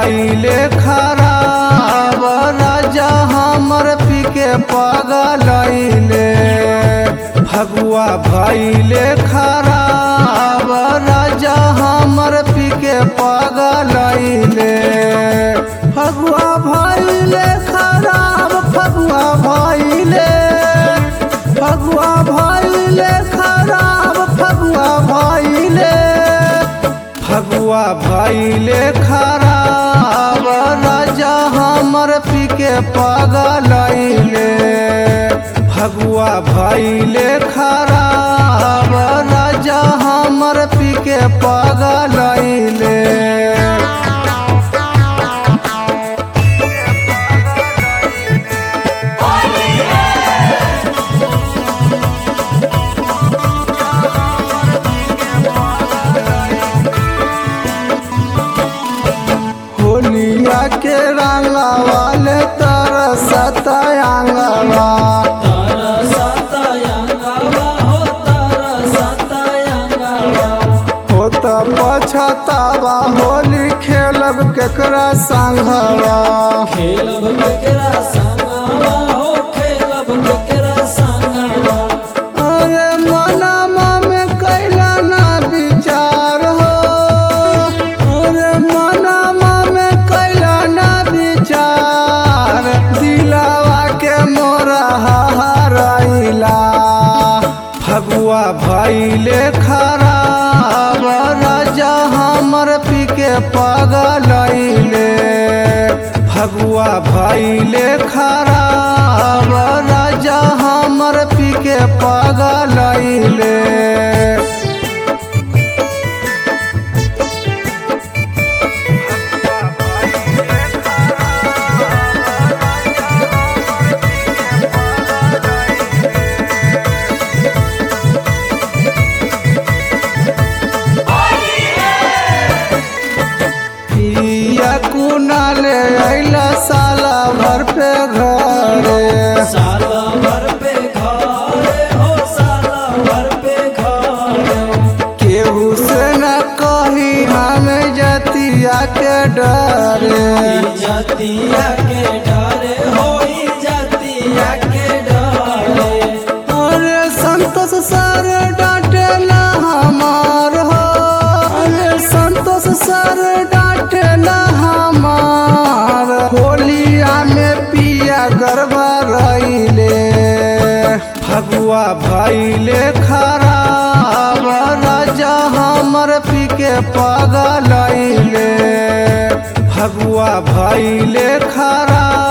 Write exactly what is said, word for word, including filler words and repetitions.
भइले खराब राजा हमर पी के पगलैले। फगुआ भइले खराब राजा हमर पी के पगलैले। फगुआ भइले खराब फगुआ भइले फगुआ भइले खराब फगुआ भइले फगुआ भइले खराब राजा हमर पी के पगलैले। फगुआ भइले खराब राजा हमर पी के पगलैले। होलिया के रंगा वाले तरसत अंगवा हो त पछतावा होली खेलब केकरा संगवा। खेलब केकरा संगवा हो खेलब केकरा संगवा। अरे मनमा में कैला ना विचार हो अरे मनमा में कैला ना विचार दिलावा के मोरा हराइला। फगुआ भइले खराब राजा हमर पी के पगलैले। फगुआ भइले खराब राजा हमर पी के पगलैले। कुनाले अइला साला भर पे घरे साला भर पे घरे हो साला भर पे घरे। केहू से न कही हम जतिया के डरे। जातिया के डरे हो जातिया के डरे। अरे संतोष सर डांटेला हमार हो अरे संतोष सर डांटेला हमार। होलिया में पिया गरबा रइले। फगुआ भइले खराब राजा हमर पी के पगलैले। फगुआ भइले खराब